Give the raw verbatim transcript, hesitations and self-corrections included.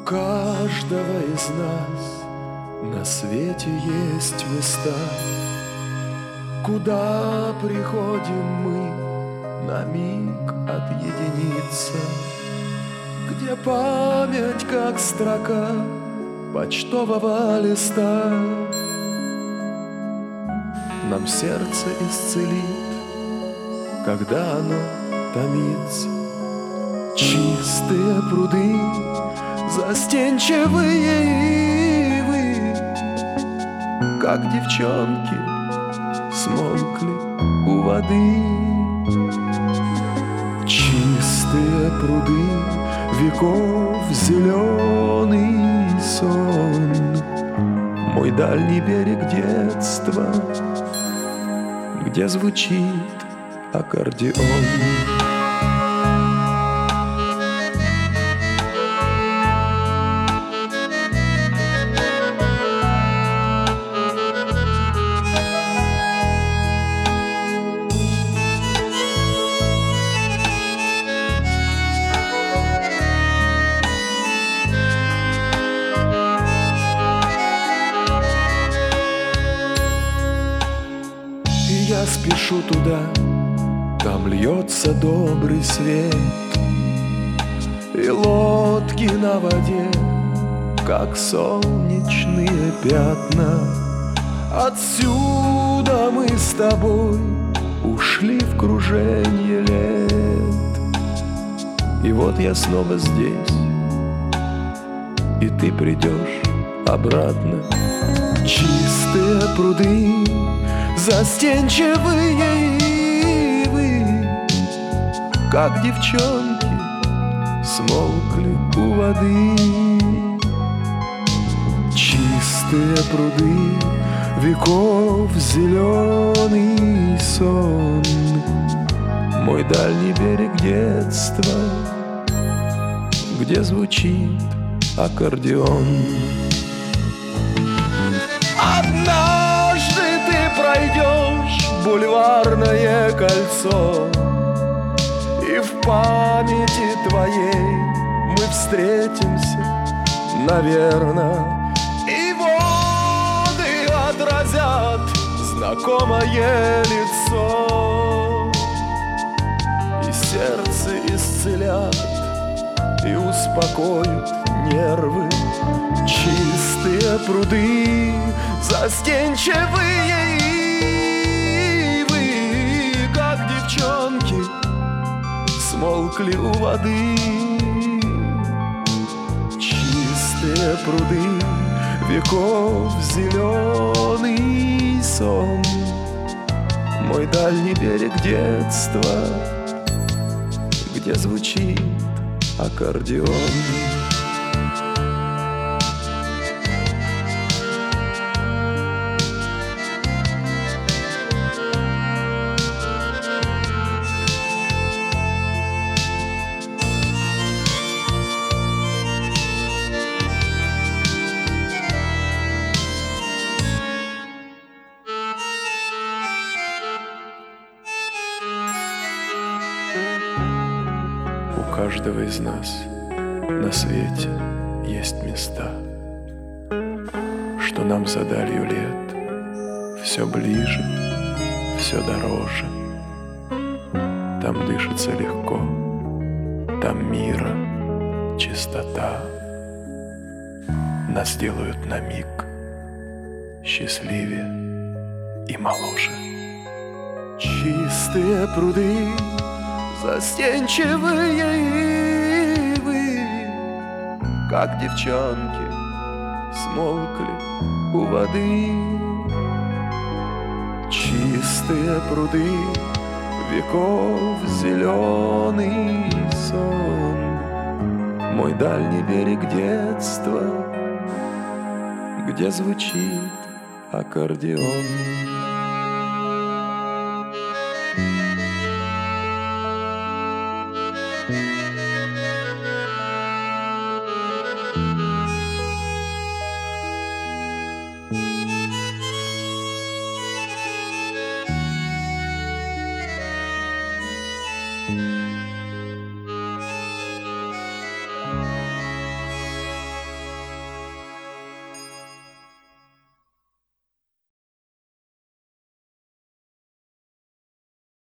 каждого из нас на свете есть места, куда приходим мы на миг отъединиться, где память, как строка почтового листа, нам сердце исцелит, когда оно томится. Чистые пруды, застенчивые ивы, как девчонки, смолкли у воды. Чистые пруды, веков зеленый сон, мой дальний берег детства, где звучит аккордеон. Я спешу туда, там льется добрый свет, и лодки на воде, как солнечные пятна. Отсюда мы с тобой ушли в круженье лет, и вот я снова здесь, и ты придешь обратно. Чистые пруды, застенчивые ивы, как девчонки, смолкли у воды. Чистые пруды, веков зеленый сон, мой дальний берег детства, где звучит аккордеон. Однажды ты пройдешь бульварное кольцо, и в памяти твоей мы встретимся, наверно, и воды отразят знакомое лицо, и сердце исцелят, и успокоят нервы. Чистые пруды, застенчивые ивы, как девчонки, смолкли у воды. Чистые пруды, веков зеленый сон, мой дальний берег детства, где звучит аккордеон. У каждого из нас на свете есть места, что нам за далью лет все ближе, все дороже. Там дышится легко, там мира, чистота. Нас делают на миг счастливее и моложе. Чистые пруды, застенчивые ивы, как девчонки, смолкли у воды. Чистые пруды, веков зеленый сон, мой дальний берег детства, где звучит аккордеон.